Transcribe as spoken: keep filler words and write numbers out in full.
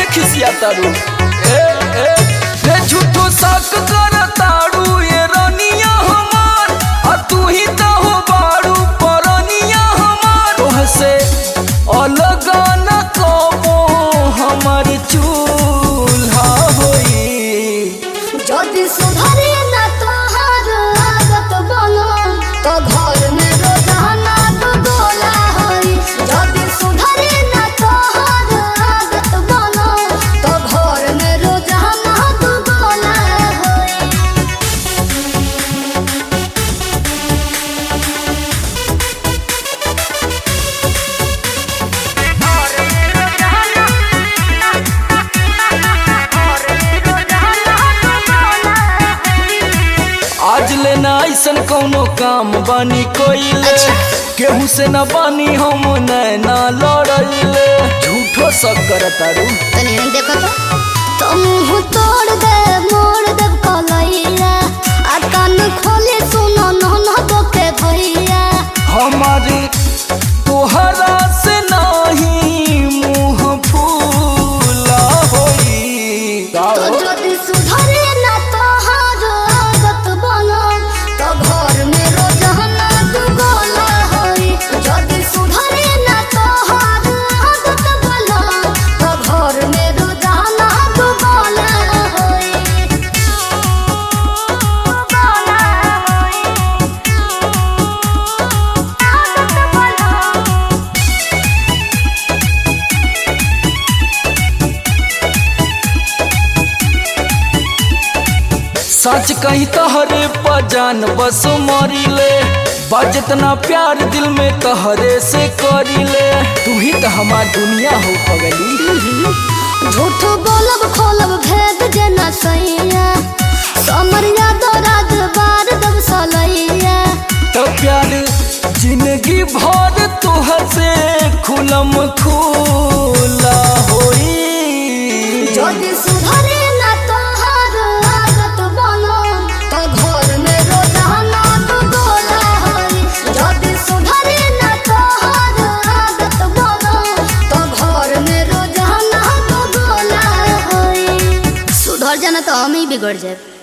खिसिया तारू ए ए रे झूठो शक कर तारू ये रानिया हमार आ तू ही तो हो बारू परनिया हमार तोह से अलग न कबो हमार चूल्हा होई जदि सुधरे ना तोहार आदत बनो तो घर में रोजाना तो गोला होई जदि सुधरे ना तोहार आदत बनो तो घर में रोजाना तो गोला होई आज लेना ऐसन कौनो काम बानी कोइले केहू से न बानी हम नैना लड़ले झूठो सब करतारू तनी देखो तो तुम हो तोड़ दे मोड़ दे कलैया आ कान खोले सुनो न न दोके भैया हमारे तोहरा से नहीं मुंह फूला होई तो जदि सुधरे ना तोहार आदत बनो तो घर में रोजाना तू गोला होई जदि सुधरे ना तोहार आदत बनो तो घर में रोजाना तू गोला होई गोला होई आदत बनो सच कहीं तहरे पजान बस मरिले बजतना प्यार दिल में तहरे से करिले तू ही तो हमार दुनिया हो पगली झूठ बोलब खोलब भेद जना सैया समरिया दराज बार दब सलैया तो प्यार जिंदगी भर तुहसे खुलम खुला होई जदि सुधरे ना तोहार आदत बनो तो घर में रोजाना तो गोला होई जदि सुधरे ना तोहार आदत बनो तो घर में रोजाना तो गोला होई सुधर जाना तो हम ही बिगड़ जाए।